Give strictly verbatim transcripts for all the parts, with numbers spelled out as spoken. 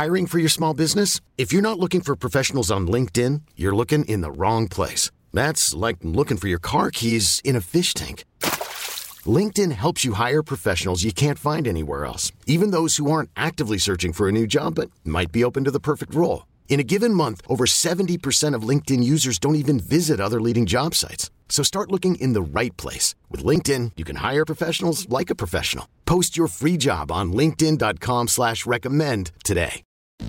Hiring for your small business? If you're not looking for professionals on LinkedIn, you're looking in the wrong place. That's like looking for your car keys in a fish tank. LinkedIn helps you hire professionals you can't find anywhere else, even those who aren't actively searching for a new job but might be open to the perfect role. In a given month, over seventy percent of LinkedIn users don't even visit other leading job sites. So start looking in the right place. With LinkedIn, you can hire professionals like a professional. Post your free job on linkedin.com slash recommend today.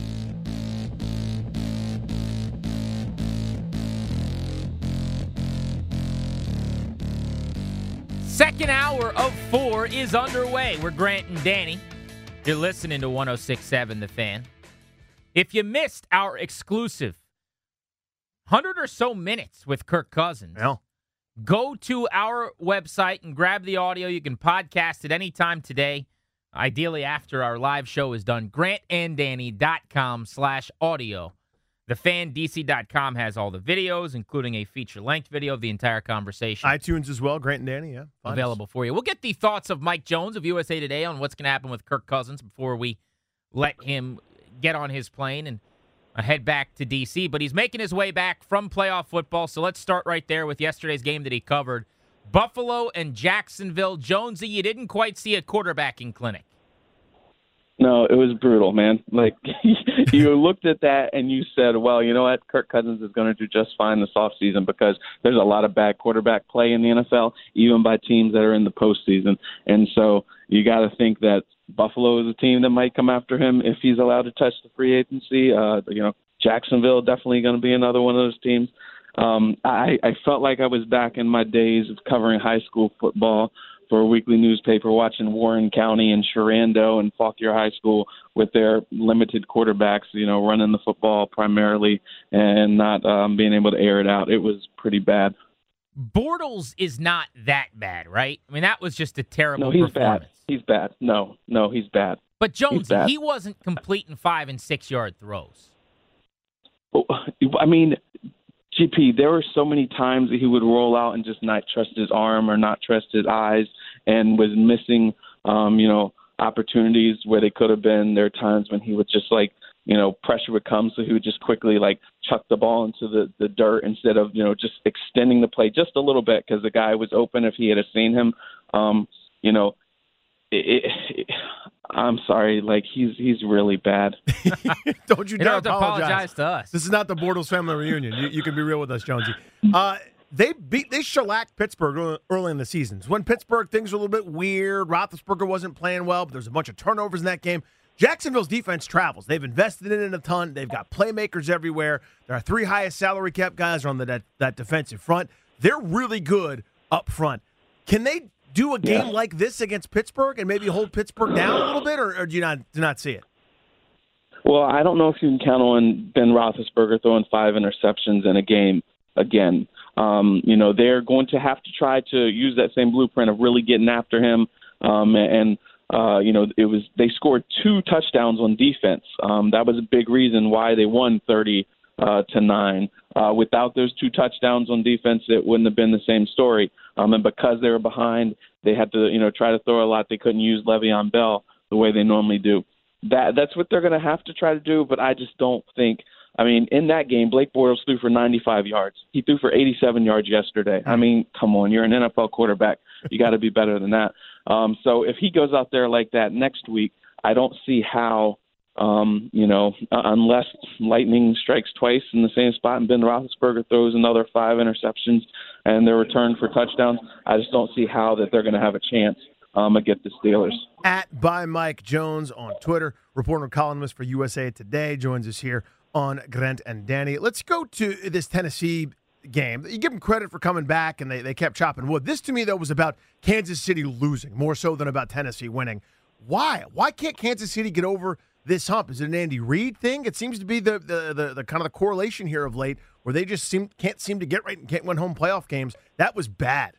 Second hour of four is underway. We're Grant and Danny. You're listening to one oh six point seven The Fan. If you missed our exclusive one hundred or so minutes with Kirk Cousins, yeah. go to our website and grab the audio. You can podcast it anytime today, ideally after our live show is done. grantanddanny.com slash audio. the fan d c dot com has all the videos, including a feature-length video of the entire conversation. iTunes as well, Grant and Danny, yeah. Fine. Available for you. We'll get the thoughts of Mike Jones of U S A Today on what's going to happen with Kirk Cousins before we let him get on his plane and uh, head back to D C. But he's making his way back from playoff football, so let's start right there with yesterday's game that he covered. Buffalo and Jacksonville. Jonesy, you didn't quite see a quarterbacking clinic. No, it was brutal, man. Like, you looked at that and you said, well, you know what? Kirk Cousins is going to do just fine this offseason because there's a lot of bad quarterback play in the N F L, even by teams that are in the postseason. And so you got to think that Buffalo is a team that might come after him if he's allowed to touch the free agency. Uh, you know, Jacksonville definitely going to be another one of those teams. Um, I, I felt like I was back in my days of covering high school football for a weekly newspaper, watching Warren County and Sharando and Fauquier High School with their limited quarterbacks, you know, running the football primarily and not um, being able to air it out. It was pretty bad. Bortles is not that bad, right? I mean, that was just a terrible no, he's performance. Bad. He's bad. No, no, he's bad. But Jones, he wasn't completing five and six yard throws. I mean, G P, there were so many times that he would roll out and just not trust his arm or not trust his eyes and was missing, um, you know, opportunities where they could have been. There are times when he would just like, you know, pressure would come, so he would just quickly like chuck the ball into the, the dirt instead of, you know, just extending the play just a little bit because the guy was open if he had seen him. Um, you know, it, it, I'm sorry, like he's he's really bad. Don't you, you dare don't have to apologize. apologize to us. This is not the Bortles family reunion. You, you can be real with us, Jonesy. Uh, they beat they shellacked Pittsburgh early in the seasons. When Pittsburgh, things were a little bit weird. Roethlisberger wasn't playing well, but there's a bunch of turnovers in that game. Jacksonville's defense travels. They've invested in it a ton. They've got playmakers everywhere. There are three highest salary cap guys on the, that, that defensive front. They're really good up front. Can they do a game yeah. like this against Pittsburgh and maybe hold Pittsburgh down a little bit, or, or do you not do not see it? Well, I don't know if you can count on Ben Roethlisberger throwing five interceptions in a game again. Um, you know, they're going to have to try to use that same blueprint of really getting after him. Um, and, uh, you know, it was they scored two touchdowns on defense. Um, that was a big reason why they won thirty uh, to nine. Uh, without those two touchdowns on defense, it wouldn't have been the same story. Um, and because they were behind, they had to, you know, try to throw a lot. They couldn't use Le'Veon Bell the way they normally do. That that's what they're going to have to try to do. But I just don't think. I mean, in that game, Blake Bortles threw for ninety-five yards. He threw for eighty-seven yards yesterday. I mean, come on, you're an N F L quarterback. You got to be better than that. Um, so if he goes out there like that next week, I don't see how. Um, you know, uh, unless lightning strikes twice in the same spot and Ben Roethlisberger throws another five interceptions and they're returned for touchdowns, I just don't see how that they're going to have a chance um, against the Steelers. At by Mike Jones on Twitter, reporter and columnist for U S A Today, joins us here on Grant and Danny. Let's go to this Tennessee game. You give them credit for coming back, and they, they kept chopping wood. This, to me, though, was about Kansas City losing, more so than about Tennessee winning. Why? Why can't Kansas City get over this hump? Is it an Andy Reid thing? It seems to be the the, the, the kind of the correlation here of late, where they just seem can't seem to get right and can't win home playoff games. That was bad.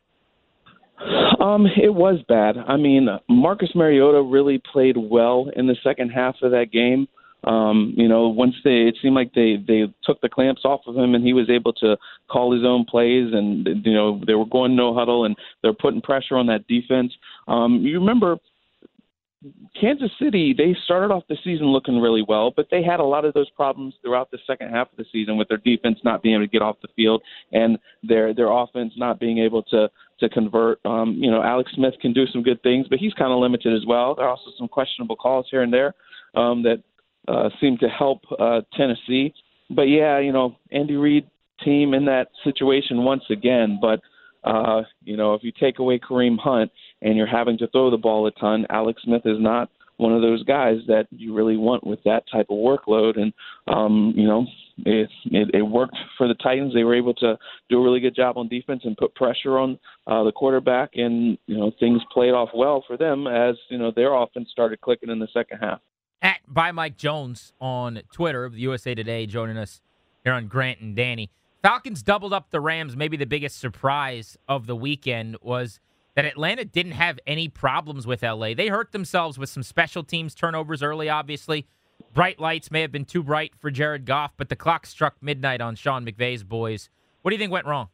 Um, it was bad. I mean, Marcus Mariota really played well in the second half of that game. Um, you know, once they, it seemed like they, they took the clamps off of him and he was able to call his own plays and, you know, they were going no huddle and they're putting pressure on that defense. Um, you remember Kansas City, they started off the season looking really well, but they had a lot of those problems throughout the second half of the season with their defense not being able to get off the field and their their offense not being able to to convert. Um, you know, Alex Smith can do some good things, but he's kind of limited as well. There are also some questionable calls here and there um, that uh, seem to help uh, Tennessee. But, yeah, you know, Andy Reid team in that situation once again, but Uh, you know, if you take away Kareem Hunt and you're having to throw the ball a ton, Alex Smith is not one of those guys that you really want with that type of workload. And, um, you know, it, it, it worked for the Titans. They were able to do a really good job on defense and put pressure on uh, the quarterback. And, you know, things played off well for them as, you know, their offense started clicking in the second half. At by Mike Jones on Twitter of the U S A Today, joining us here on Grant and Danny. Falcons doubled up the Rams. Maybe the biggest surprise of the weekend was that Atlanta didn't have any problems with L A. They hurt themselves with some special teams turnovers early, obviously. Bright lights may have been too bright for Jared Goff, but the clock struck midnight on Sean McVay's boys. What do you think went wrong?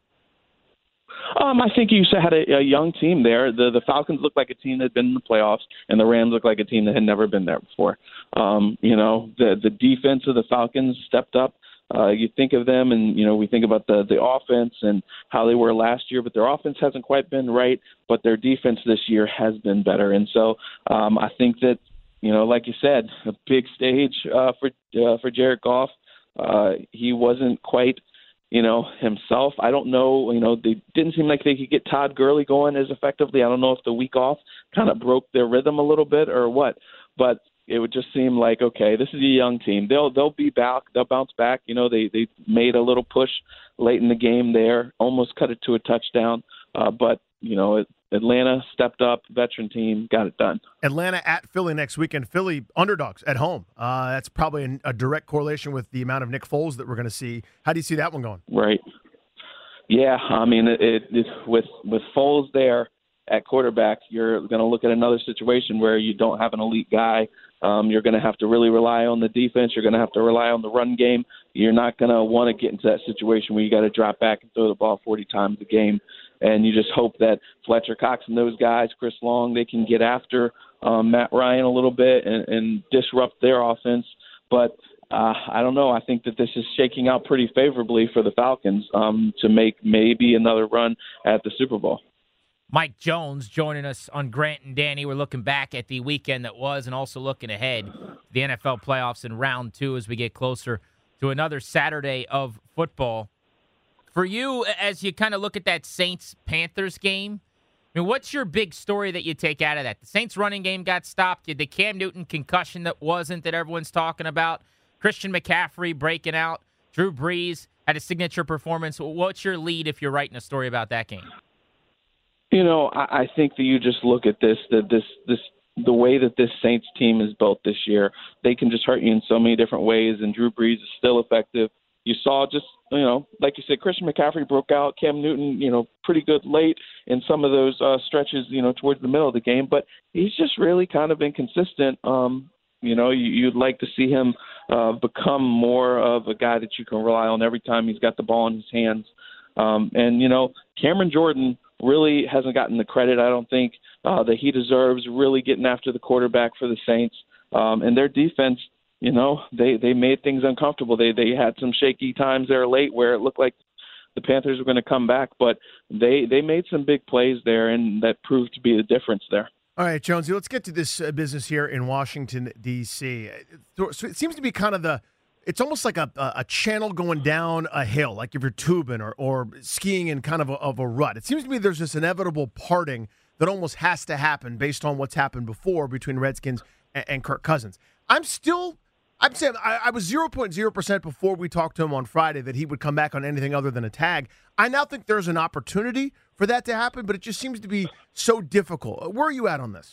Um, I think you had a, a young team there. The the Falcons looked like a team that had been in the playoffs, and the Rams looked like a team that had never been there before. Um, you know, the the defense of the Falcons stepped up. Uh, you think of them, and you know we think about the the offense and how they were last year, but their offense hasn't quite been right. But their defense this year has been better, and so um, I think that you know, like you said, a big stage uh, for uh, for Jared Goff. Uh, he wasn't quite, you know, himself. I don't know. You know, they didn't seem like they could get Todd Gurley going as effectively. I don't know if the week off kind of broke their rhythm a little bit or what, but it would just seem like, okay, this is a young team. They'll they'll be back. They'll bounce back. You know, they they made a little push late in the game there, almost cut it to a touchdown. Uh, but you know, Atlanta stepped up, veteran team, got it done. Atlanta at Philly next weekend. Philly underdogs at home. Uh, that's probably a, a direct correlation with the amount of Nick Foles that we're going to see. How do you see that one going? Right. Yeah, I mean, it, it, it with with Foles there at quarterback, you're going to look at another situation where you don't have an elite guy. Um, you're going to have to really rely on the defense. You're going to have to rely on the run game. You're not going to want to get into that situation where you got to drop back and throw the ball forty times a game. And you just hope that Fletcher Cox and those guys, Chris Long, they can get after um, Matt Ryan a little bit and, and disrupt their offense. But uh, I don't know. I think that this is shaking out pretty favorably for the Falcons um, to make maybe another run at the Super Bowl. Mike Jones joining us on Grant and Danny. We're looking back at the weekend that was and also looking ahead to the N F L playoffs in round two as we get closer to another Saturday of football. For you, as you kind of look at that Saints-Panthers game, I mean, what's your big story that you take out of that? The Saints running game got stopped. The Cam Newton concussion that wasn't that everyone's talking about. Christian McCaffrey breaking out. Drew Brees had a signature performance. What's your lead if you're writing a story about that game? You know, I, I think that you just look at this, that this, this, the way that this Saints team is built this year, they can just hurt you in so many different ways, and Drew Brees is still effective. You saw just, you know, like you said, Christian McCaffrey broke out, Cam Newton, you know, pretty good late in some of those uh, stretches, you know, towards the middle of the game, but he's just really kind of inconsistent. Um, you know, you, you'd like to see him uh, become more of a guy that you can rely on every time he's got the ball in his hands. Um, and, you know, Cameron Jordan really hasn't gotten the credit, I don't think, uh, that he deserves, really getting after the quarterback for the Saints. Um, and their defense, you know, they, they made things uncomfortable. They they had some shaky times there late where it looked like the Panthers were going to come back, but they, they made some big plays there, and that proved to be the difference there. All right, Jonesy, let's get to this uh, business here in Washington, D C. So it seems to be kind of the – it's almost like a, a channel going down a hill, like if you're tubing or, or skiing in kind of a, of a rut. It seems to me there's this inevitable parting that almost has to happen based on what's happened before between Redskins and, and Kirk Cousins. I'm still – I'm saying I, I was zero point zero percent before we talked to him on Friday that he would come back on anything other than a tag. I now think there's an opportunity for that to happen, but it just seems to be so difficult. Where are you at on this?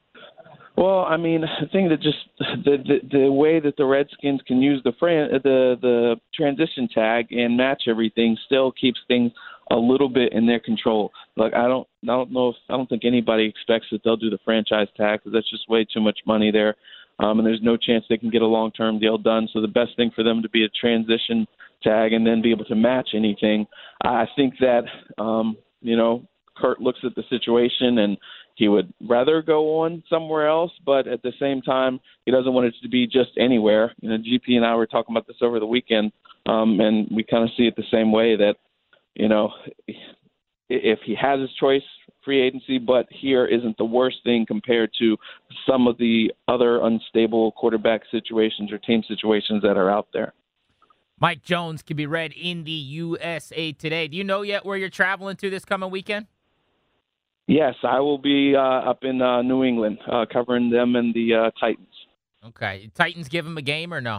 Well, I mean, I think that just the, the the way that the Redskins can use the fran- the the transition tag and match everything still keeps things a little bit in their control. Like I don't I don't know if I don't think anybody expects that they'll do the franchise tag because that's just way too much money there. Um, and there's no chance they can get a long-term deal done. So the best thing for them to be a transition tag and then be able to match anything. I think that, um, you know, Kurt looks at the situation and he would rather go on somewhere else, but at the same time, he doesn't want it to be just anywhere. You know, G P and I were talking about this over the weekend, um, and we kind of see it the same way that, you know, if he has his choice, free agency, but here isn't the worst thing compared to some of the other unstable quarterback situations or team situations that are out there. Mike Jones can be read in the U S A Today. Do you know yet where you're traveling to this coming weekend? Yes, I will be uh, up in uh, New England uh, covering them and the uh, Titans. Okay. Titans give them a game or no?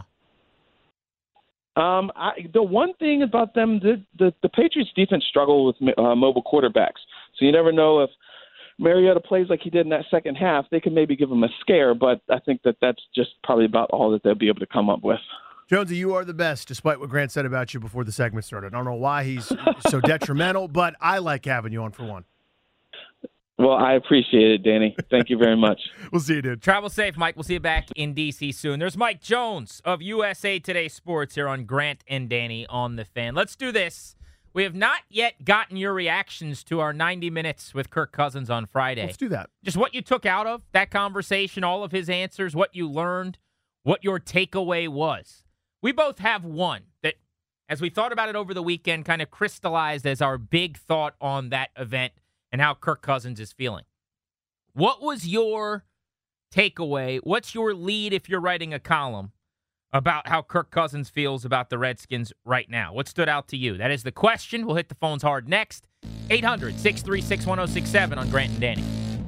Um, I, the one thing about them, the, the, the Patriots defense struggle with uh, mobile quarterbacks. So you never know if Mariota plays like he did in that second half, they can maybe give him a scare, but I think that that's just probably about all that they'll be able to come up with. Jonesy, you are the best, despite what Grant said about you before the segment started. I don't know why he's so detrimental, but I like having you on for one. Well, I appreciate it, Danny. Thank you very much. We'll see you, dude. Travel safe, Mike. We'll see you back in D C soon. There's Mike Jones of U S A Today Sports here on Grant and Danny on The Fan. Let's do this. We have not yet gotten your reactions to our ninety minutes with Kirk Cousins on Friday. Let's do that. Just what you took out of that conversation, all of his answers, what you learned, what your takeaway was. We both have one that, as we thought about it over the weekend, kind of crystallized as our big thought on that event and how Kirk Cousins is feeling. What was your takeaway? What's your lead if you're writing a column about how Kirk Cousins feels about the Redskins right now? What stood out to you? That is the question. We'll hit the phones hard next. eight hundred, six three six, one oh six seven on Grant and Danny.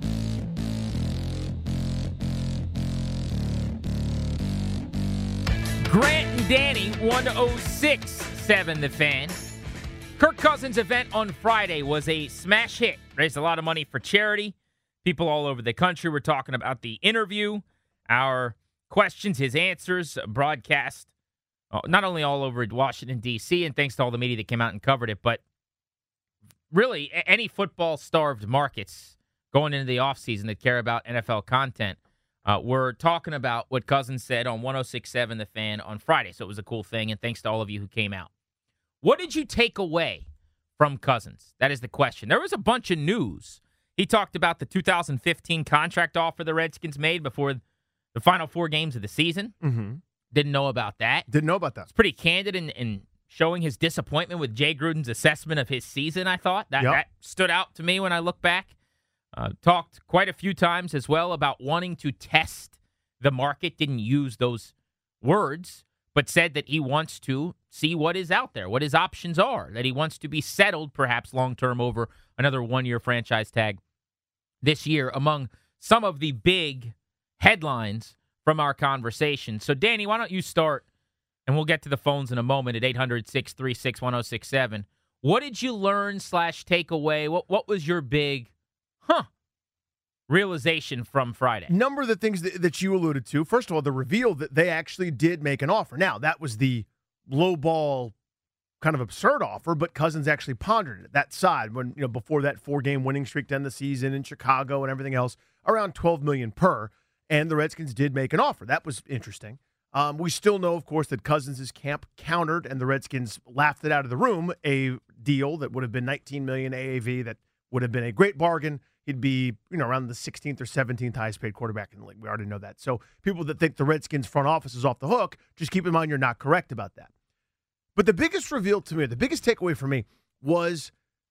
Grant and Danny, one oh six seven The Fan. Kirk Cousins' event on Friday was a smash hit. Raised a lot of money for charity. People all over the country were talking about the interview, our questions, his answers, broadcast, uh, not only all over Washington, D C, and thanks to all the media that came out and covered it, but really any football-starved markets going into the offseason that care about N F L content uh, were talking about what Cousins said on one oh six seven The Fan on Friday. So it was a cool thing, and thanks to all of you who came out. What did you take away from Cousins? That is the question. There was a bunch of news. He talked about the two thousand fifteen contract offer the Redskins made before the final four games of the season. Mm-hmm. Didn't know about that. Didn't know about that. It's pretty candid in, in showing his disappointment with Jay Gruden's assessment of his season, I thought. That, yep. that stood out to me when I look back. Uh, talked quite a few times as well about wanting to test the market. Didn't use those words, but said that he wants to see what is out there, what his options are, that he wants to be settled perhaps long-term over another one-year franchise tag this year, among some of the big headlines from our conversation. So, Danny, why don't you start, and we'll get to the phones in a moment at eight hundred, six three six, one oh six seven. What did you learn slash take away? What, what was your big, huh, realization from Friday? Number of the things that, that you alluded to. First of all, the reveal that they actually did make an offer. Now, that was the low ball, kind of absurd offer, but Cousins actually pondered it. That side, when, you know, before that four-game winning streak to end the season in Chicago and everything else, around twelve million dollars per, and the Redskins did make an offer. That was interesting. Um, we still know, of course, that Cousins' camp countered, and the Redskins laughed it out of the room, a deal that would have been nineteen million dollars A A V that would have been a great bargain. He'd be, you know, around the sixteenth or seventeenth highest paid quarterback in the league. We already know that. So people that think the Redskins front office is off the hook, just keep in mind you're not correct about that. But the biggest reveal to me, the biggest takeaway for me, was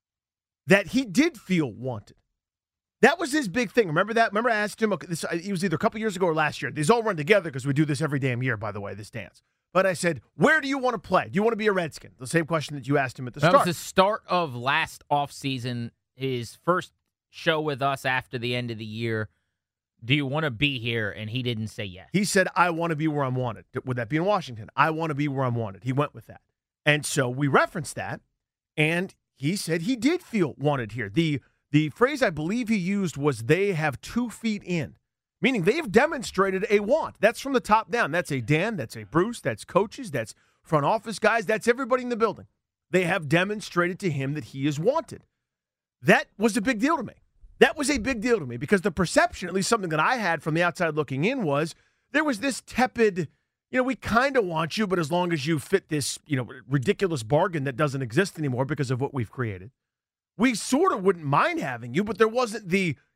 that he did feel wanted. That was his big thing. Remember that? Remember I asked him, okay, this, it was either a couple years ago or last year. These all run together because we do this every damn year, by the way, this dance. But I said, where do you want to play? Do you want to be a Redskin? The same question that you asked him at the that start. That was the start of last offseason, his first show with us after the end of the year. Do you want to be here? And he didn't say yes. He said, I want to be where I'm wanted. Would that be in Washington? I want to be where I'm wanted. He went with that. And so we referenced that, and he said he did feel wanted here. The the phrase I believe he used was they have two feet in, meaning they have demonstrated a want. That's from the top down. That's a Dan, that's a Bruce, that's coaches, that's front office guys, that's everybody in the building. They have demonstrated to him that he is wanted. That was a big deal to me. That was a big deal to me because the perception, at least something that I had from the outside looking in, was there was this tepid, you know, we kind of want you, but as long as you fit this, you know, ridiculous bargain that doesn't exist anymore because of what we've created, we sort of wouldn't mind having you, but there wasn't the,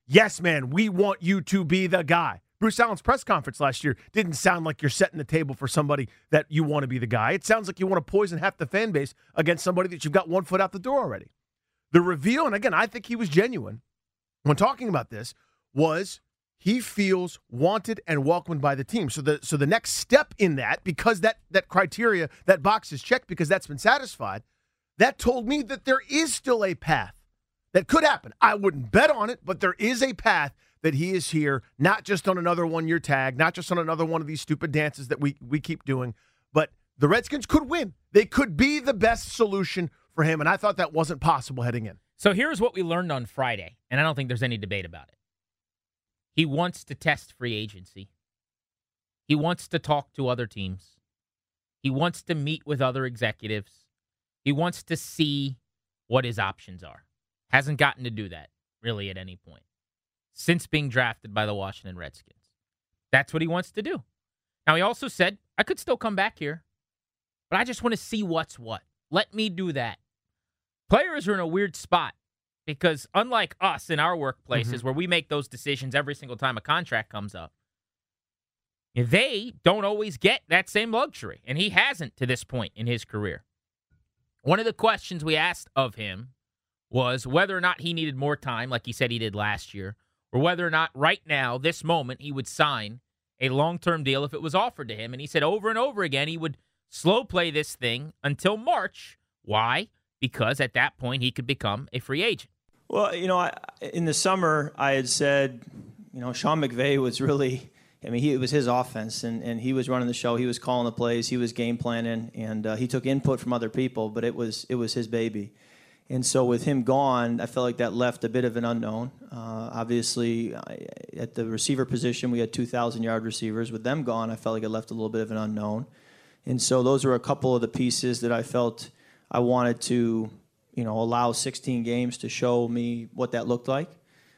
yes, man, we want you to be the guy. Bruce Allen's press conference last year didn't sound like you're setting the table for somebody that you want to be the guy. It sounds like you want to poison half the fan base against somebody that you've got one foot out the door already. The reveal, and again, I think he was genuine when talking about this, was he feels wanted and welcomed by the team. So the so the next step in that, because that that criteria, that box is checked because that's been satisfied, that told me that there is still a path that could happen. I wouldn't bet on it, but there is a path that he is here, not just on another one-year tag, not just on another one of these stupid dances that we, we keep doing, but the Redskins could win. They could be the best solution for him, and I thought that wasn't possible heading in. So here's what we learned on Friday, and I don't think there's any debate about it. He wants to test free agency. He wants to talk to other teams. He wants to meet with other executives. He wants to see what his options are. Hasn't gotten to do that, really, at any point since being drafted by the Washington Redskins. That's what he wants to do. Now, he also said, I could still come back here, but I just want to see what's what. Let me do that. Players are in a weird spot because unlike us in our workplaces mm-hmm. where we make those decisions every single time a contract comes up, they don't always get that same luxury, and he hasn't to this point in his career. One of the questions we asked of him was whether or not he needed more time, like he said he did last year, or whether or not right now, this moment, he would sign a long-term deal if it was offered to him. And he said over and over again he would slow play this thing until March. Why? Because at that point he could become a free agent. Well, you know, I, in the summer I had said, you know, Sean McVay was really, I mean, he, it was his offense, and, and he was running the show. He was calling the plays. He was game planning, and uh, he took input from other people, but it was it was his baby. And so with him gone, I felt like that left a bit of an unknown. Uh, obviously, I, at the receiver position, we had two thousand yard receivers. With them gone, I felt like it left a little bit of an unknown. And so those were a couple of the pieces that I felt I wanted to, you know, allow sixteen games to show me what that looked like.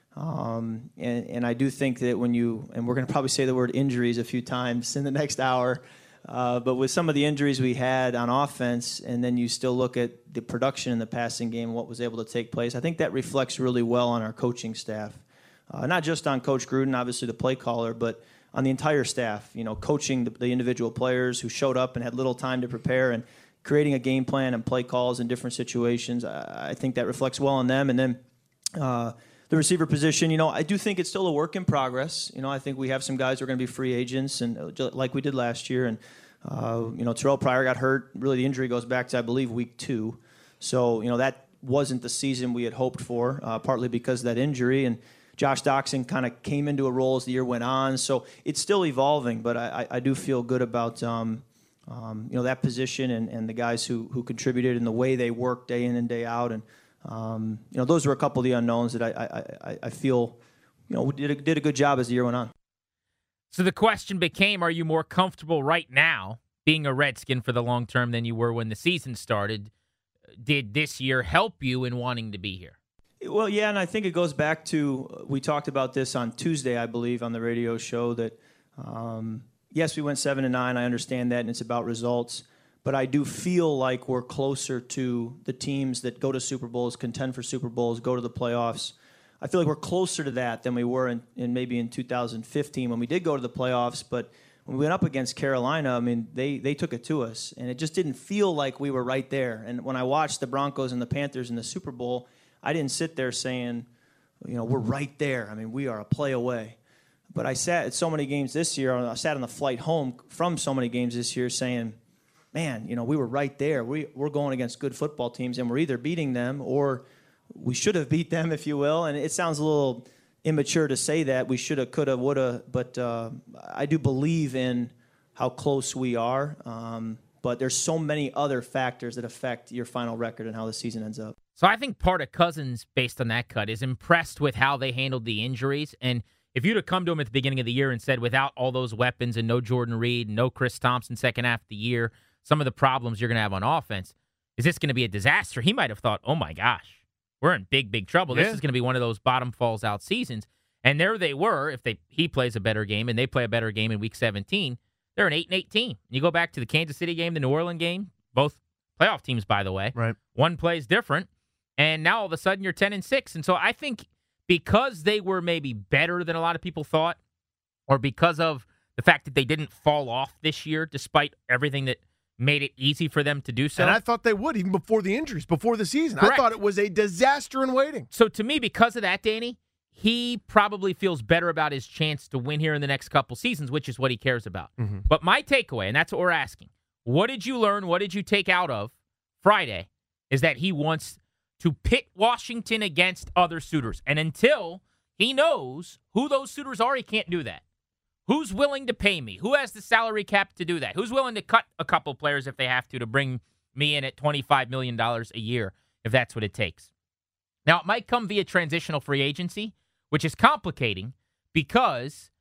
Um, and, and I do think that when you, and we're going to probably say the word injuries a few times in the next hour, Uh, but with some of the injuries we had on offense, and then you still look at the production in the passing game, what was able to take place, I think that reflects really well on our coaching staff. Uh, not just on Coach Gruden, obviously the play caller, but on the entire staff, you know, coaching the, the individual players who showed up and had little time to prepare and creating a game plan and play calls in different situations. I, I think that reflects well on them. And then uh, the receiver position, you know, I do think it's still a work in progress. You know, I think we have some guys who are going to be free agents, and uh, like we did last year. And, uh, you know, Terrell Pryor got hurt. Really, the injury goes back to, I believe, week two. So, you know, that wasn't the season we had hoped for, uh, partly because of that injury. And Josh Doxson kind of came into a role as the year went on. So it's still evolving, but I, I do feel good about, um, um, you know, that position and, and the guys who, who contributed and the way they work day in and day out. And, Um, you know, those are a couple of the unknowns that I I, I feel, you know, did a, did a good job as the year went on. So the question became, are you more comfortable right now being a Redskin for the long term than you were when the season started? Did this year help you in wanting to be here? Well, yeah, and I think it goes back to, we talked about this on Tuesday, I believe, on the radio show that, um, yes, we went seven and nine. I understand that, and it's about results. But I do feel like we're closer to the teams that go to Super Bowls, contend for Super Bowls, go to the playoffs. I feel like we're closer to that than we were in, in maybe in two thousand fifteen when we did go to the playoffs. But when we went up against Carolina, I mean, they, they took it to us. And it just didn't feel like we were right there. And when I watched the Broncos and the Panthers in the Super Bowl, I didn't sit there saying, you know, we're right there. I mean, we are a play away. But I sat at so many games this year, I sat on the flight home from so many games this year saying, man, you know, we were right there. We, we're going against good football teams, and we're either beating them or we should have beat them, if you will. And it sounds a little immature to say that. We should have, could have, would have. But uh, I do believe in how close we are. Um, but there's so many other factors that affect your final record and how the season ends up. So I think part of Cousins, based on that cut, is impressed with how they handled the injuries. And if you'd have come to him at the beginning of the year and said, without all those weapons and no Jordan Reed, no Chris Thompson second half of the year, some of the problems you're going to have on offense, is this going to be a disaster? He might have thought, oh, my gosh, we're in big, big trouble. Yeah. This is going to be one of those bottom falls out seasons. And there they were. If they he plays a better game and they play a better game in week seventeen, they're an eight and eight team. You go back to the Kansas City game, the New Orleans game, both playoff teams, by the way. Right. One plays different, and now all of a sudden you're ten and six. And so I think because they were maybe better than a lot of people thought, or because of the fact that they didn't fall off this year despite everything that made it easy for them to do so. And I thought they would, even before the injuries, before the season. Correct. I thought it was a disaster in waiting. So to me, because of that, Danny, he probably feels better about his chance to win here in the next couple seasons, which is what he cares about. Mm-hmm. But my takeaway, and that's what we're asking, what did you learn, what did you take out of Friday, is that he wants to pit Washington against other suitors. And until he knows who those suitors are, he can't do that. Who's willing to pay me? Who has the salary cap to do that? Who's willing to cut a couple players if they have to to bring me in at twenty-five million dollars a year, if that's what it takes? Now, it might come via transitional free agency, which is complicating because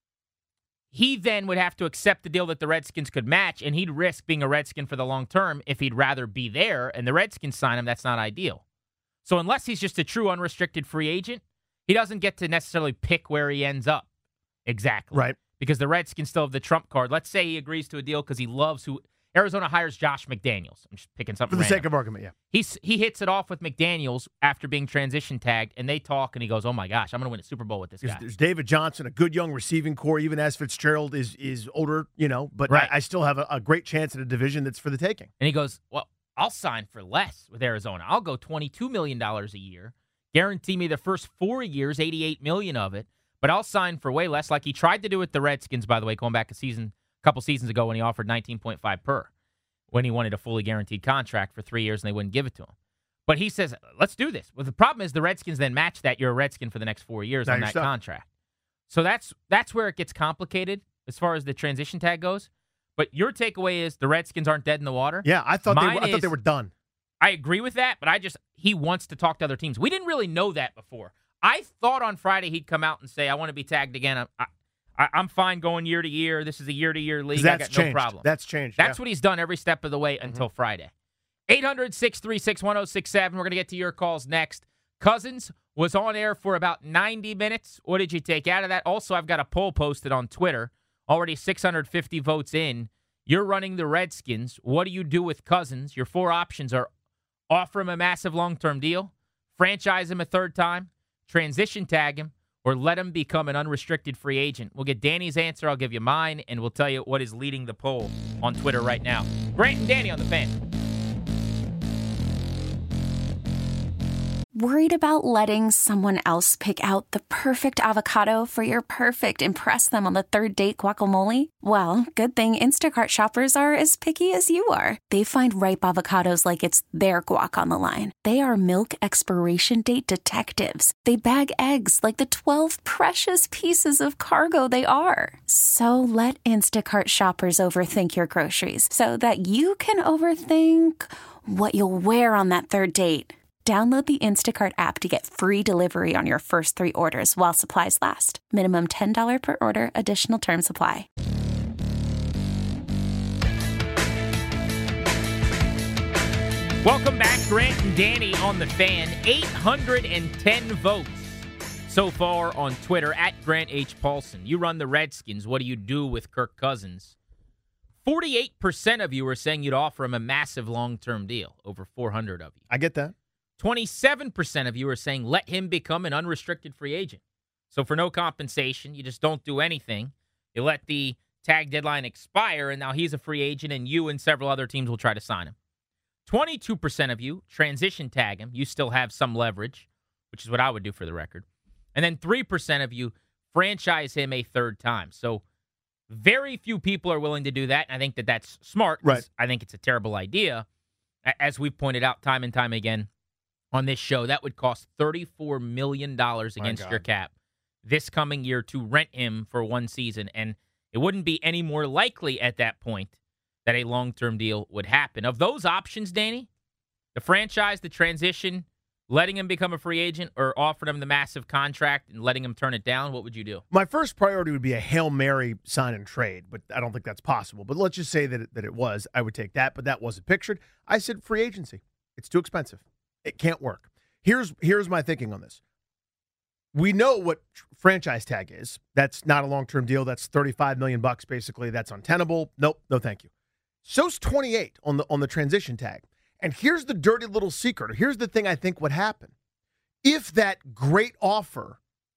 he then would have to accept the deal that the Redskins could match, and he'd risk being a Redskin for the long term if he'd rather be there, and the Redskins sign him. That's not ideal. So unless he's just a true unrestricted free agent, he doesn't get to necessarily pick where he ends up exactly. Right. Because the Redskins still have the trump card. Let's say he agrees to a deal because he loves who Arizona hires Josh McDaniels. I'm just picking something For the random. sake of argument, yeah. He's, he hits it off with McDaniels after being transition tagged, and they talk, and he goes, oh, my gosh, I'm going to win a Super Bowl with this There's, guy. there's David Johnson, a good young receiving core, even as Fitzgerald is is older, you know, but Right. I, I still have a, a great chance at a division that's for the taking. And he goes, well, I'll sign for less with Arizona. I'll go twenty-two million dollars a year. Guarantee me the first four years, eighty-eight million dollars of it, but I'll sign for way less, like he tried to do with the Redskins, by the way, going back a season, a couple seasons ago when he offered nineteen point five per, when he wanted a fully guaranteed contract for three years and they wouldn't give it to him. But he says, let's do this. Well, the problem is the Redskins then match that. You're a Redskin for the next four years Now on you're that stuck. contract. So that's that's where it gets complicated as far as the transition tag goes. But your takeaway is the Redskins aren't dead in the water. Yeah, I thought they Mine were, I thought is- they were done. I agree with that, but I just, he wants to talk to other teams. We didn't really know that before. I thought on Friday he'd come out and say, I want to be tagged again. I, I, I'm fine going year to year. This is a year-to-year league. I That's got changed. no problem. That's changed. That's yeah. what he's done every step of the way until Mm-hmm. Friday. eight hundred, six three six, one oh six seven. We're going to get to your calls next. Cousins was on air for about ninety minutes. What did you take out of that? Also, I've got a poll posted on Twitter. Already six hundred fifty votes in. You're running the Redskins. What do you do with Cousins? Your four options are offer him a massive long-term deal, franchise him a third time, transition tag him, or let him become an unrestricted free agent. We'll get Danny's answer. I'll give you mine, and we'll tell you what is leading the poll on Twitter right now. Grant and Danny on the Fan. Worried about letting someone else pick out the perfect avocado for your perfect impress them on the third date guacamole? Well, good thing Instacart shoppers are as picky as you are. They find ripe avocados like it's their guac on the line. They are milk expiration date detectives. They bag eggs like the twelve precious pieces of cargo they are. So let Instacart shoppers overthink your groceries so that you can overthink what you'll wear on that third date. Download the Instacart app to get free delivery on your first three orders while supplies last. Minimum ten dollars per order. Additional terms apply. Welcome back, Grant and Danny on the Fan. eight hundred ten votes so far on Twitter at Grant H. Paulson. You run the Redskins. What do you do with Kirk Cousins? forty-eight percent of you are saying you'd offer him a massive long-term deal, over four hundred of you. I get that. twenty-seven percent of you are saying let him become an unrestricted free agent. So for no compensation, you just don't do anything. You let the tag deadline expire, and now he's a free agent, and you and several other teams will try to sign him. twenty-two percent of you transition tag him. You still have some leverage, which is what I would do for the record. And then three percent of you franchise him a third time. So very few people are willing to do that, and I think that that's smart. 'Cause Right. I think it's a terrible idea. A- As we've pointed out time and time again on this show, that would cost thirty-four million dollars My against God. your cap this coming year to rent him for one season, and it wouldn't be any more likely at that point that a long-term deal would happen. Of those options, Danny, the franchise, the transition, letting him become a free agent, or offering him the massive contract and letting him turn it down, what would you do? My first priority would be a Hail Mary sign and trade, but I don't think that's possible. But let's just say that it, that it was. I would take that, but that wasn't pictured. I said free agency. It's too expensive. It can't work. Here's here's my thinking on this. We know what tr- franchise tag is. That's not a long-term deal. That's thirty-five million bucks basically. That's untenable. Nope, no thank you. So's twenty-eight on the on the transition tag. And here's the dirty little secret. Or here's the thing I think would happen. if that great offer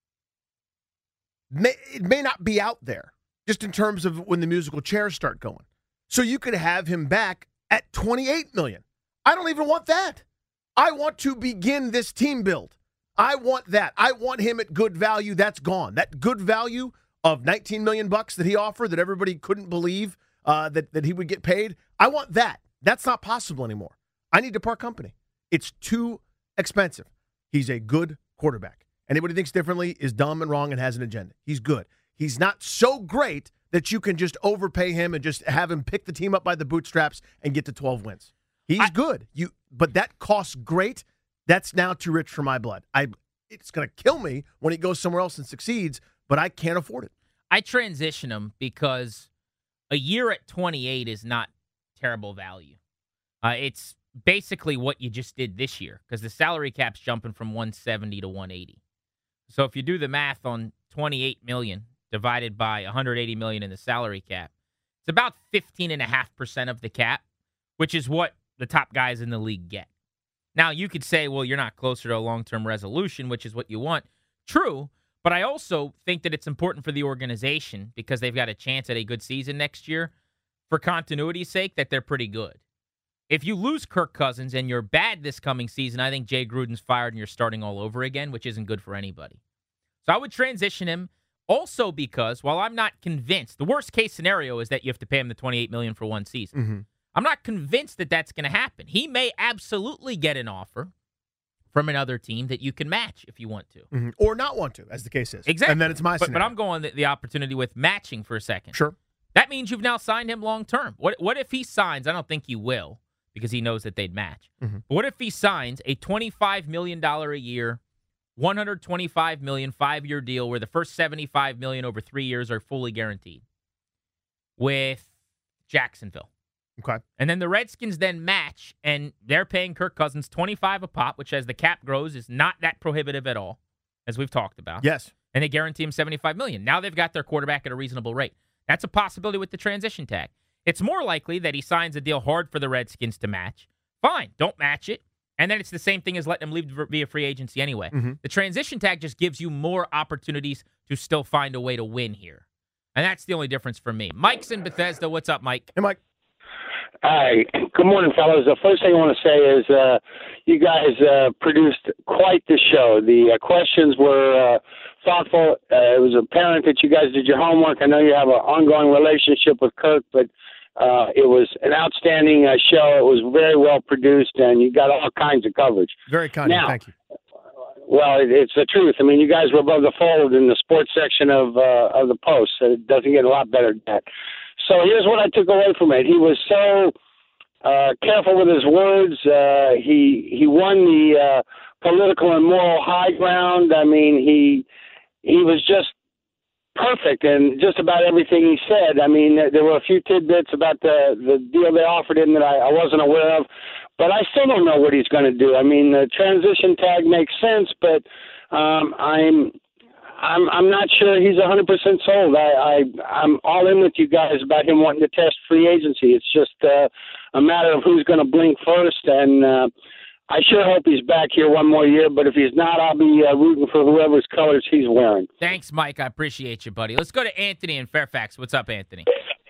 may, it may not be out there, just in terms of when the musical chairs start going. So you could have him back at twenty-eight million dollars. I don't even want that. I want to begin this team build. I want that. I want him at good value. That's gone. That good value of nineteen million bucks that he offered that everybody couldn't believe uh, that, that he would get paid. I want that. That's not possible anymore. I need to part company. It's too expensive. He's a good quarterback. Anybody thinks differently is dumb and wrong and has an agenda. He's good. He's not so great that you can just overpay him and just have him pick the team up by the bootstraps and get to twelve wins. He's I, good. You, but that costs great. That's now too rich for my blood. I. It's going to kill me when he goes somewhere else and succeeds, but I can't afford it. I transition him because a year at twenty-eight is not terrible value. Uh, it's basically what you just did this year because the salary cap's jumping from one seventy to one eighty. So if you do the math on twenty-eight million dollars divided by one hundred eighty million dollars in the salary cap, it's about fifteen point five percent of the cap, which is what the top guys in the league get. Now, you could say, well, you're not closer to a long-term resolution, which is what you want. True, but I also think that it's important for the organization because they've got a chance at a good season next year, for continuity's sake, that they're pretty good. If you lose Kirk Cousins and you're bad this coming season, I think Jay Gruden's fired and you're starting all over again, which isn't good for anybody. So I would transition him also because, while I'm not convinced, the worst-case scenario is that you have to pay him the twenty-eight million dollars for one season. Mm-hmm. I'm not convinced that that's going to happen. He may absolutely get an offer from another team that you can match if you want to. Mm-hmm. Or not want to, as the case is. Exactly. And then it's my but, scenario. but I'm going the, the opportunity with matching for a second. Sure. That means you've now signed him long-term. What, what if he signs, I don't think he will, because he knows that they'd match. Mm-hmm. But what if he signs a twenty-five million dollars a year, one hundred twenty-five million dollars five-year deal where the first seventy-five million dollars over three years are fully guaranteed with Jacksonville? Okay. And then the Redskins then match, and they're paying Kirk Cousins twenty-five a pop, which as the cap grows is not that prohibitive at all, as we've talked about. Yes. And they guarantee him seventy-five million dollars. Now they've got their quarterback at a reasonable rate. That's a possibility with the transition tag. It's more likely that he signs a deal hard for the Redskins to match. Fine, don't match it. And then it's the same thing as letting him leave via free agency anyway. Mm-hmm. The transition tag just gives you more opportunities to still find a way to win here. And that's the only difference for me. Mike's in Bethesda. What's up, Mike? Hey, Mike. Hi. Good morning, fellas. The first thing I want to say is uh, you guys uh, produced quite the show. The uh, questions were uh, thoughtful. Uh, it was apparent that you guys did your homework. I know you have an ongoing relationship with Kirk, but uh, it was an outstanding uh, show. It was very well produced, and you got all kinds of coverage. Very kind. Now, Thank you. Well, it, it's the truth. I mean, you guys were above the fold in the sports section of uh, of the Post. So it doesn't get a lot better than that. So here's what I took away from it. He was so uh, careful with his words. Uh, he he won the uh, political and moral high ground. I mean, he he was just perfect in just about everything he said. I mean, there were a few tidbits about the, the deal they offered him that I, I wasn't aware of. But I still don't know what he's going to do. I mean, the transition tag makes sense, but um, I'm I'm I'm not sure he's one hundred percent sold. I, I I'm all in with you guys about him wanting to test free agency. It's just uh, a matter of who's going to blink first, and uh, I sure hope he's back here one more year. But if he's not, I'll be uh, rooting for whoever's colors he's wearing. Thanks, Mike. I appreciate you, buddy. Let's go to Anthony in Fairfax. What's up, Anthony?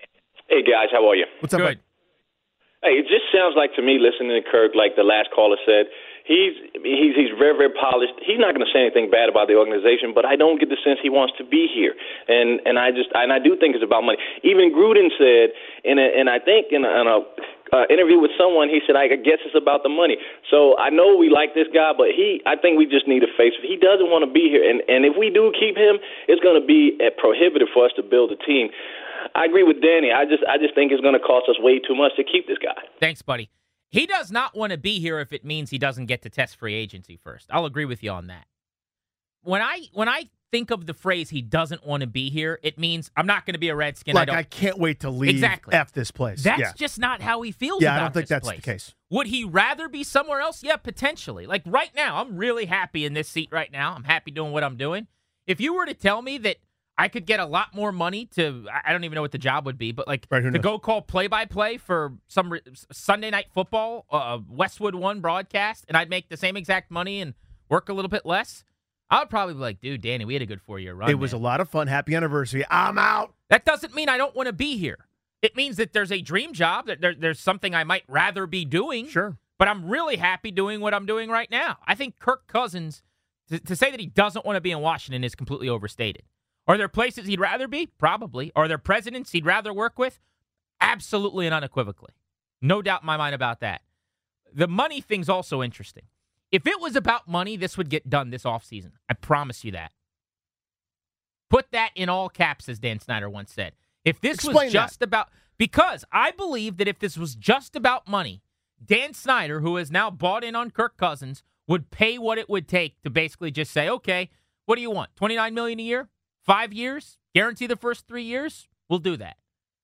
Hey guys, how are you? What's up, Good. Mike? Hey, it just sounds like to me, listening to Kirk, like the last caller said, he's he's he's very, very polished. He's not going to say anything bad about the organization, but I don't get the sense he wants to be here. And and I just and I do think it's about money. Even Gruden said, in a, and I think in a, in a uh, interview with someone, he said, I guess it's about the money. So I know we like this guy, but he, I think we just need a face. He doesn't want to be here, and and if we do keep him, it's going to be prohibitive for us to build a team. I agree with Danny. I just I just think it's going to cost us way too much to keep this guy. Thanks, buddy. He does not want to be here if it means he doesn't get to test free agency first. I'll agree with you on that. When I when I think of the phrase he doesn't want to be here, it means I'm not going to be a Redskin. Like, I, don't, I can't wait to leave exactly. F this place. That's yeah. just not how he feels yeah, about I don't think this that's place. the case. Would he rather be somewhere else? Yeah, potentially. Like right now, I'm really happy in this seat right now. I'm happy doing what I'm doing. If you were to tell me that I could get a lot more money to, I don't even know what the job would be, but like right, to go call play-by-play for some Sunday Night Football, uh, Westwood One broadcast, and I'd make the same exact money in work a little bit less, I would probably be like, dude, Danny, we had a good four-year run. It was man. a lot of fun. Happy anniversary. I'm out. That doesn't mean I don't want to be here. It means that there's a dream job, that there, there's something I might rather be doing. Sure. But I'm really happy doing what I'm doing right now. I think Kirk Cousins, to, to say that he doesn't want to be in Washington is completely overstated. Are there places he'd rather be? Probably. Are there presidents he'd rather work with? Absolutely and unequivocally. No doubt in my mind about that. The money thing's also interesting. If it was about money, this would get done this offseason. I promise you that. Put that in all caps, as Dan Snyder once said. If this Explain was just that. about, because I believe that if this was just about money, Dan Snyder, who has now bought in on Kirk Cousins, would pay what it would take to basically just say, okay, what do you want? twenty-nine million dollars a year? Five years? Guarantee the first three years? We'll do that.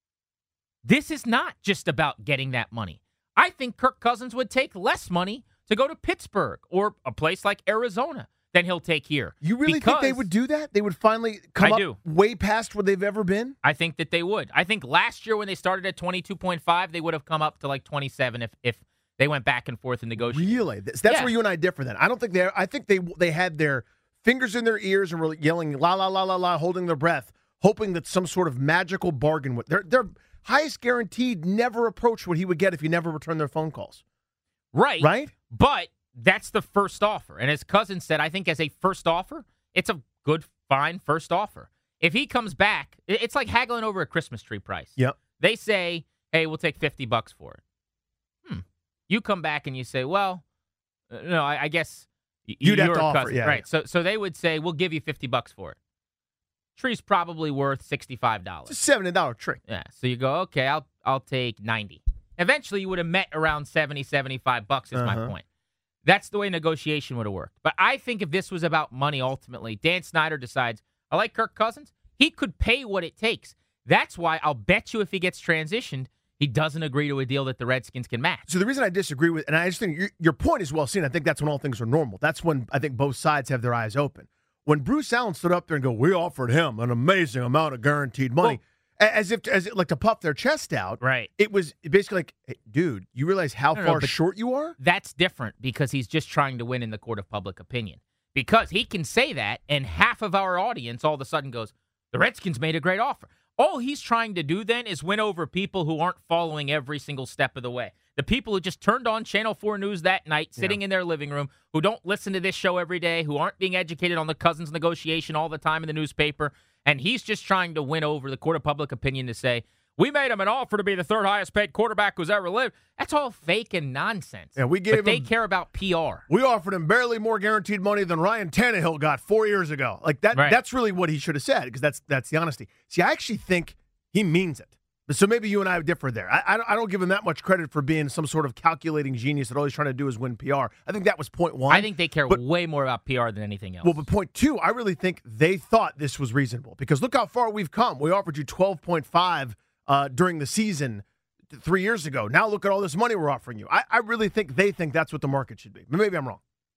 This is not just about getting that money. I think Kirk Cousins would take less money to go to Pittsburgh or a place like Arizona than he'll take here. You really think they would do that? They would finally come I up do. way past where they've ever been? I think that they would. I think last year when they started at twenty-two point five, they would have come up to like twenty-seven if, if they went back and forth and negotiated. Really? That's, that's Yeah. where you and I differ then. I don't think they I think they they had their fingers in their ears and were yelling la la la la la, holding their breath, hoping that some sort of magical bargain would. Their their highest guaranteed never approached what he would get if he never returned their phone calls. Right. Right? But that's the first offer. And as Cousins said, I think as a first offer, it's a good, fine first offer. If he comes back, it- it's like haggling over a Christmas tree price. Yep. They say, hey, we'll take fifty bucks for it. Hmm. You come back and you say, well, uh, no, I, I guess y- You'd have you're to a offer, cousin. yeah, Right. yeah. So so they would say, we'll give you fifty bucks for it. Tree's probably worth sixty-five dollars. It's a seventy dollar tree. Yeah. So you go, okay, I'll I'll take ninety. Eventually you would have met around seventy, seventy-five bucks is my Uh-huh. point. That's the way negotiation would have worked. But I think if this was about money ultimately, Dan Snyder decides, I like Kirk Cousins. He could pay what it takes. That's why I'll bet you if he gets transitioned, he doesn't agree to a deal that the Redskins can match. So the reason I disagree with, and I just think your, your point is well seen. I think that's when all things are normal. That's when I think both sides have their eyes open. When Bruce Allen stood up there and go, we offered him an amazing amount of guaranteed money, a- as if as it, like to puff their chest out. Right. It was basically like, hey, dude, you realize how No, no, far but- short you are? That's different because he's just trying to win in the court of public opinion. Because he can say that, and half of our audience all of a sudden goes, the Redskins made a great offer. All he's trying to do then is win over people who aren't following every single step of the way. The people who just turned on Channel four News that night, sitting Yeah. in their living room, who don't listen to this show every day, who aren't being educated on the Cousins negotiation all the time in the newspaper. And he's just trying to win over the court of public opinion to say, we made him an offer to be the third highest paid quarterback who's ever lived. That's all fake and nonsense. Yeah, we gave but they him- care about P R. We offered him barely more guaranteed money than Ryan Tannehill got four years ago. Like that. Right. That's really what he should have said because that's that's the honesty. See, I actually think he means it. So maybe you and I differ there. I, I, don't, I don't give him that much credit for being some sort of calculating genius that all he's trying to do is win P R. I think that was point one. I think they care But- way more about P R than anything else. Well, but point two, I really think they thought this was reasonable because look how far we've come. We offered you twelve point five uh, during the season th- three years ago. Now look at all this money we're offering you. I, I really think they think that's what the market should be. But maybe I'm wrong.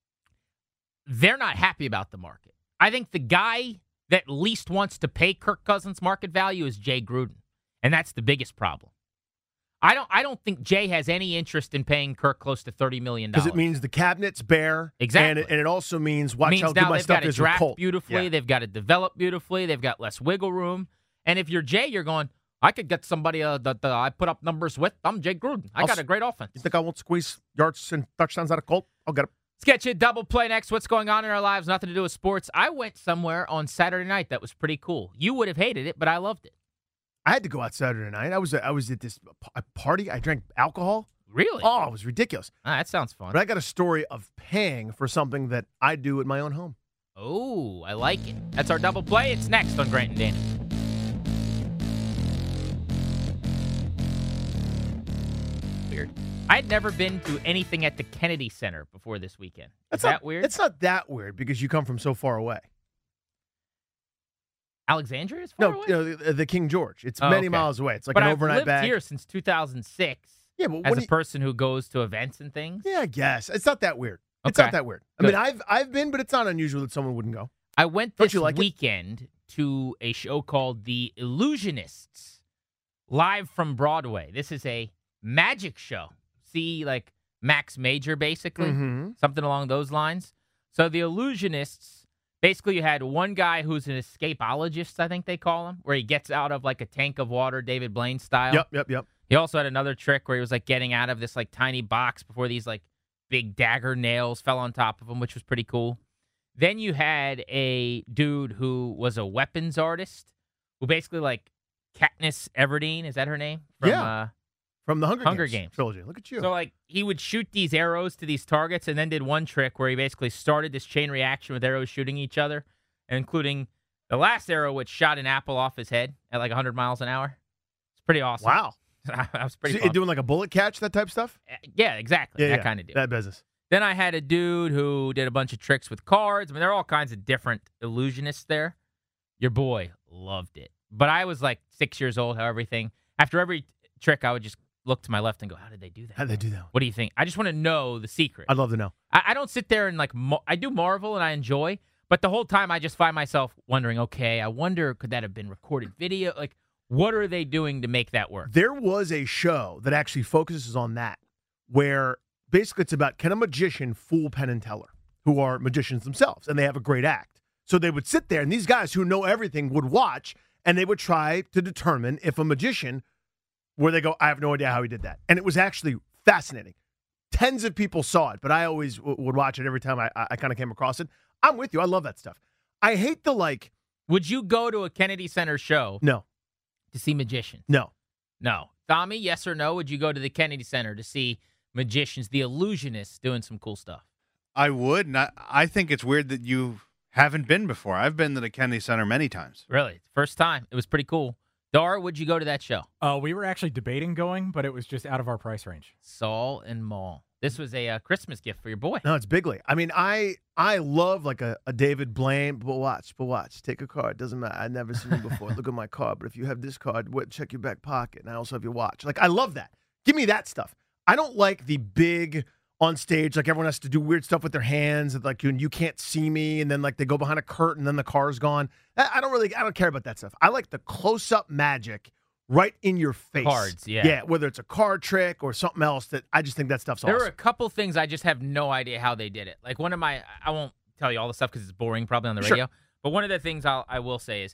They're not happy about the market. I think the guy that least wants to pay Kirk Cousins market value is Jay Gruden, and that's the biggest problem. I don't. I don't think Jay has any interest in paying Kirk close to thirty million dollars. Because it means the cabinet's bare. Exactly. And it, and it also means watch means how good now my they've stuff got to is with draft Colt. beautifully. Yeah. They've got to develop beautifully. They've got less wiggle room. And if you're Jay, you're going, I could get somebody uh, that uh, I put up numbers with. I'm Jay Gruden. I I'll got s- a great offense. You think I won't squeeze yards and touchdowns out of Colt? I'll get him. Let's get you a double play next. What's going on in our lives? Nothing to do with sports. I went somewhere on Saturday night that was pretty cool. You would have hated it, but I loved it. I had to go out Saturday night. I was I was at this p- party. I drank alcohol. Really? Oh, it was ridiculous. Ah, that sounds fun. But I got a story of paying for something that I do at my own home. Oh, I like it. That's our double play. It's next on Grant and Danny. Weird. I had never been to anything at the Kennedy Center before this weekend. Is not, that weird? It's not that weird because you come from so far away. Alexandria is far No, away? you know, the, the King George. It's Oh, many okay. miles away. It's like but an I've overnight lived bag. here since two thousand six Yeah, but as when a you- person who goes to events and things. Yeah, I guess it's not that weird. It's Okay. not that weird. I Good. mean, I've I've been, but it's not unusual that someone wouldn't go. I went Don't this you like it? weekend to a show called The Illusionists, live from Broadway. This is a magic show. See, like Max Major, basically, Mhm. something along those lines. So the illusionists, basically you had one guy who's an escapologist, I think they call him, where he gets out of like a tank of water, David Blaine style. Yep, yep, yep. He also had another trick where he was like getting out of this like tiny box before these like big dagger nails fell on top of him, which was pretty cool. Then you had a dude who was a weapons artist who basically like Katniss Everdeen, is that her name? From, Yeah. Uh, From the Hunger, Hunger Games, Games. trilogy. Look at you. So, like, he would shoot these arrows to these targets and then did one trick where he basically started this chain reaction with arrows shooting each other, including the last arrow, which shot an apple off his head at like one hundred miles an hour. It's pretty awesome. Wow. that was pretty So fun. you're doing like a bullet catch, that type stuff? Yeah, exactly. Yeah, that yeah. kind of deal. That business. Then I had a dude who did a bunch of tricks with cards. I mean, there are all kinds of different illusionists there. Your boy loved it. But I was like six years old, how everything. After every trick, I would just look to my left and go, how did they do that? How did they do that? What do you think? I just want to know the secret. I'd love to know. I, I don't sit there and like, mar- I do marvel and I enjoy, but the whole time I just find myself wondering, okay, I wonder, could that have been recorded video? Like, what are they doing to make that work? There was a show that actually focuses on that, where basically it's about, can a magician fool Penn and Teller, who are magicians themselves, and they have a great act. So they would sit there, and these guys who know everything would watch, and they would try to determine if a magician, where they go, I have no idea how he did that. And it was actually fascinating. Tens of people saw it, but I always w- would watch it every time I, I, I kind of came across it. I'm with you. I love that stuff. I hate the, like... Would you go to a Kennedy Center show No. to see magicians? No. No. Tommy, yes or no? Would you go to the Kennedy Center to see magicians, the illusionists, doing some cool stuff? I would. And I, I think it's weird that you haven't been before. I've been to the Kennedy Center many times. Really? First time. It was pretty cool. Dar, would you go to that show? Uh, we were actually debating going, but it was just out of our price range. Saul and Maul. This was a uh, Christmas gift for your boy. No, it's bigly. I mean, I I love like a, a David Blaine, but watch, but watch. Take a card. Doesn't matter. I've never seen you before. Look at my card. But if you have this card, what, check your back pocket. And I also have your watch. Like, I love that. Give me that stuff. I don't like the big on stage, like everyone has to do weird stuff with their hands, and like you, you can't see me, and then like they go behind a curtain, and then the car's gone. I, I don't really, I don't care about that stuff. I like the close-up magic right in your face. Cards, yeah. Yeah, whether it's a card trick or something else, that I just think that stuff's There awesome. were a couple things I just have no idea how they did it. Like one of my, I won't tell you all the stuff because it's boring probably on the radio, Sure. but one of the things I'll, I will say is,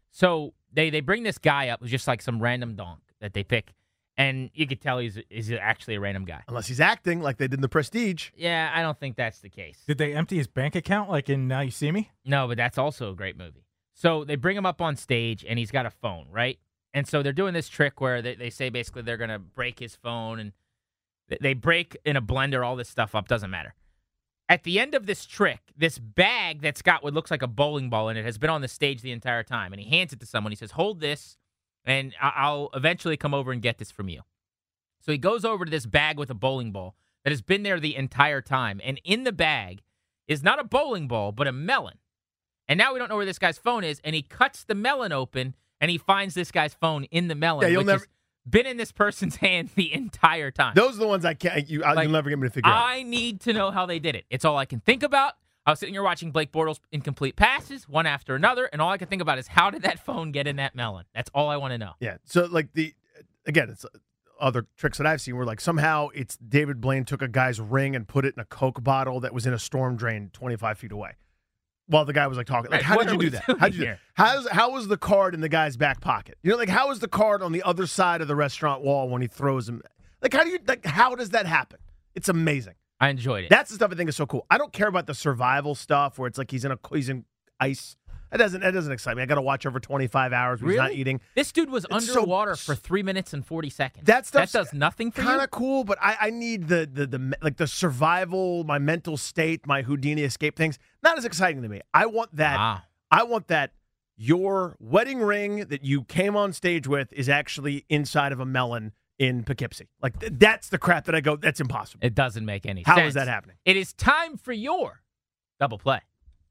so they, they bring this guy up who's just like some random donk that they pick, and you could tell he's, he's actually a random guy. Unless he's acting like they did in The Prestige. Yeah, I don't think that's the case. Did they empty his bank account like in Now You See Me? No, but that's also a great movie. So they bring him up on stage, and he's got a phone, right? And so they're doing this trick where they, they say basically they're going to break his phone, and they break in a blender all this stuff up. Doesn't matter. At the end of this trick, this bag that's got what looks like a bowling ball in it has been on the stage the entire time, and he hands it to someone. He says, hold this, and I- I'll eventually come over and get this from you. So he goes over to this bag with a bowling ball that has been there the entire time, and in the bag is not a bowling ball, but a melon. And now we don't know where this guy's phone is, and he cuts the melon open, and he finds this guy's phone in the melon, Yeah, you'll which never- has been in this person's hand the entire time. Those are the ones I can't, you, I- Like, you'll never get me to figure out. I need to know how they did it. It's all I can think about. I was sitting here watching Blake Bortles incomplete passes, one after another, and all I can think about is how did that phone get in that melon? That's all I want to know. Yeah. So, like, the, again, it's other tricks that I've seen where, like, somehow it's David Blaine took a guy's ring and put it in a Coke bottle that was in a storm drain twenty-five feet away while the guy was, like, talking. Like, Right, how what did you are do we that? doing How did you do here? that? How's, how was the card in the guy's back pocket? You know, like, how is the card on the other side of the restaurant wall when he throws him? Like, how do you, like, how does that happen? It's amazing. I enjoyed it. That's the stuff I think is so cool. I don't care about the survival stuff where it's like he's in a he's in ice. That doesn't that doesn't excite me. I got to watch over twenty-five hours where he's not Really? eating. This dude was It's so- underwater for three minutes and forty seconds. That stuff's that does nothing for Kind you. of cool, but I, I need the, the the like the survival, my mental state, my Houdini escape things. Not as exciting to me. I want that. Ah. I want that. Your wedding ring that you came on stage with is actually inside of a melon in Poughkeepsie. Like th- that's the crap that I go. That's impossible. It doesn't make any How sense. is that happening? It is time for your double play.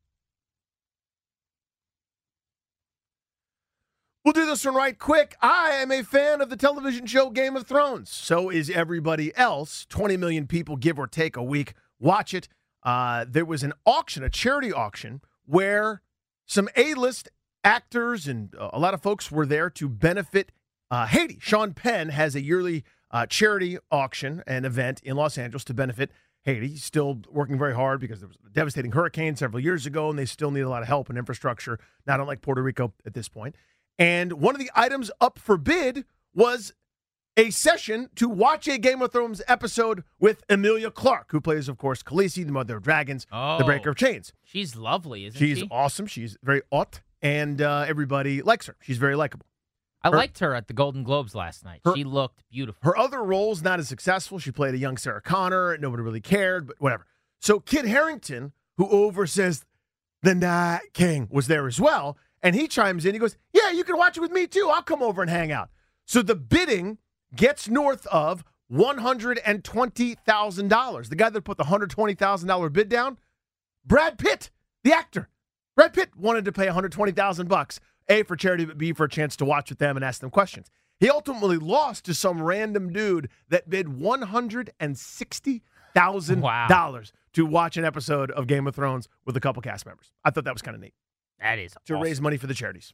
We'll do this one right quick. I am a fan of the television show Game of Thrones. So is everybody else. twenty million people, give or take, a week watch it. Uh, there was an auction, a charity auction, where some A-list actors and uh, a lot of folks were there to benefit uh, Haiti. Sean Penn has a yearly uh, charity auction and event in Los Angeles to benefit Haiti. He's still working very hard because there was a devastating hurricane several years ago, and they still need a lot of help and infrastructure, not unlike Puerto Rico at this point. And one of the items up for bid was a session to watch a Game of Thrones episode with Emilia Clarke, who plays, of course, Khaleesi, the mother of dragons, oh, the breaker of chains. She's lovely, isn't she's she? She's awesome. She's very haute, and uh, everybody likes her. She's very likable. I her, liked her at the Golden Globes last night. Her, she looked beautiful. Her other roles, not as successful. She played a young Sarah Connor. Nobody really cared, but whatever. So Kit Harington, who oversays The Night King, was there as well, and he chimes in. He goes, yeah, you can watch it with me, too. I'll come over and hang out. So the bidding gets north of one hundred twenty thousand dollars. The guy that put the one hundred twenty thousand dollars bid down, Brad Pitt, the actor. Brad Pitt wanted to pay one hundred twenty thousand bucks, A, for charity, but B, for a chance to watch with them and ask them questions. He ultimately lost to some random dude that bid one hundred sixty thousand dollars wow. to watch an episode of Game of Thrones with a couple cast members. I thought that was kind of neat. That is To awesome. raise money for the charities.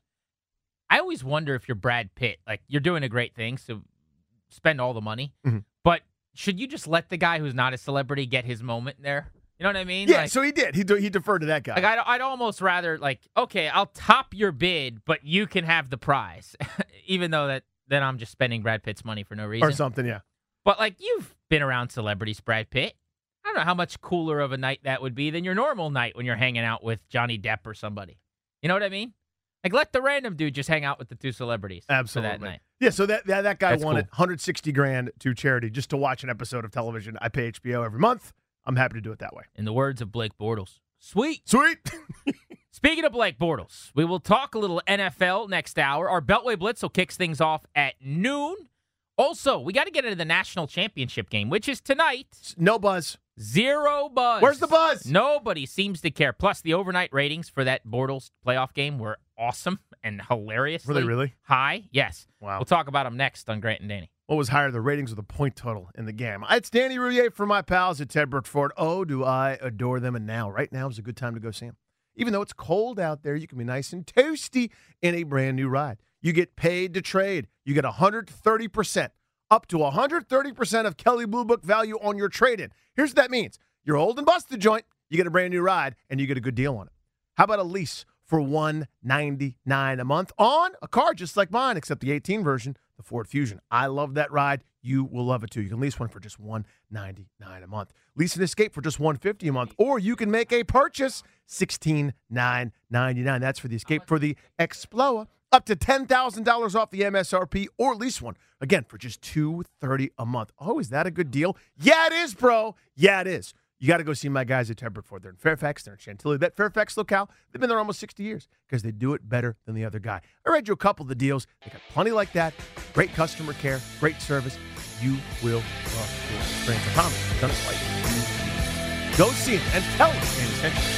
I always wonder if you're Brad Pitt. Like, you're doing a great thing, so spend all the money. Mm-hmm. But should you just let the guy who's not a celebrity get his moment there? You know what I mean? Yeah, like, so he did. He, de- he deferred to that guy. Like I'd, I'd almost rather, like, okay, I'll top your bid, but you can have the prize, even though that then I'm just spending Brad Pitt's money for no reason. Or something, yeah. But, like, you've been around celebrities, Brad Pitt. I don't know how much cooler of a night that would be than your normal night when you're hanging out with Johnny Depp or somebody. You know what I mean? Like, let the random dude just hang out with the two celebrities Absolutely. for that night. Yeah, so that that, that guy That's wanted cool. one hundred sixty grand to charity just to watch an episode of television. I pay H B O every month. I'm happy to do it that way. In the words of Blake Bortles, sweet. Sweet. Speaking of Blake Bortles, we will talk a little N F L next hour. Our Beltway Blitzel kicks things off at noon. Also, we got to get into the national championship game, which is tonight. No buzz. Zero buzz. Where's the buzz? Nobody seems to care. Plus, the overnight ratings for that Bortles playoff game were awesome and hilariously Were they really? high. Yes. Wow. We'll talk about them next on Grant and Danny. What was higher, the ratings or the point total in the game? It's Danny Rouillet for my pals at Ted Ford. Oh, do I adore them. And now, right now is a good time to go see them. Even though it's cold out there, you can be nice and toasty in a brand new ride. You get paid to trade. You get one hundred thirty percent. Up to one hundred thirty percent of Kelley Blue Book value on your trade-in. Here's what that means. You're old and busted joint, you get a brand new ride, and you get a good deal on it. How about a lease for one hundred ninety-nine dollars a month on a car just like mine, except the eighteen version, the Ford Fusion. I love that ride. You will love it too. You can lease one for just one hundred ninety-nine dollars a month. Lease an Escape for just one hundred fifty dollars a month, or you can make a purchase sixteen thousand nine hundred ninety-nine dollars. That's for the Escape. For the Explorer, up to ten thousand dollars off the M S R P, or lease one, again, for just two hundred thirty dollars a month. Oh, is that a good deal? Yeah, it is, bro. Yeah, it is. You got to go see my guys at Ted Ford. They're in Fairfax. They're in Chantilly. That Fairfax locale, they've been there almost sixty years because they do it better than the other guy. I read you a couple of the deals. They got plenty like that. Great customer care, great service. You will love your experience. I promise. I've done it twice. Go see it and tell them Danny sent you.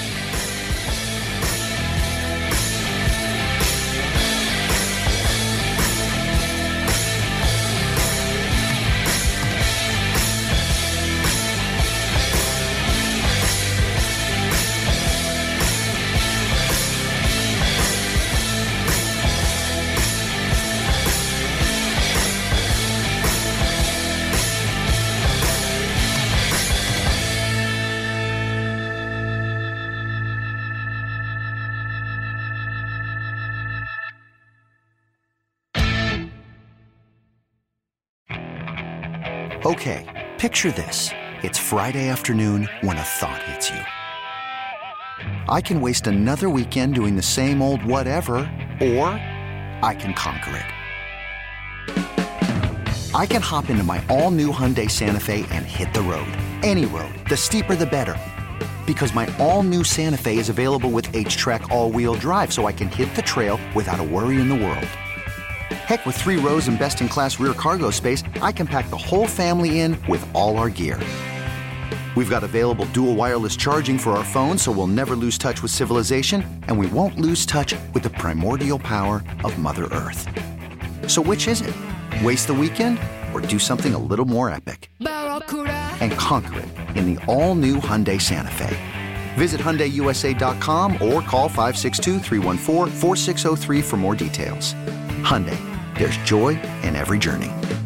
Okay, picture this. It's Friday afternoon when a thought hits you. I can waste another weekend doing the same old whatever, or I can conquer it. I can hop into my all-new Hyundai Santa Fe and hit the road. Any road. The steeper, the better. Because my all-new Santa Fe is available with H-Track all-wheel drive, so I can hit the trail without a worry in the world. Heck, with three rows and best-in-class rear cargo space, I can pack the whole family in with all our gear. We've got available dual wireless charging for our phones, so we'll never lose touch with civilization, and we won't lose touch with the primordial power of Mother Earth. So which is it? Waste the weekend or do something a little more epic? And conquer it in the all-new Hyundai Santa Fe. Visit Hyundai U S A dot com or call five six two, three one four, four six zero three for more details. Hyundai, there's joy in every journey.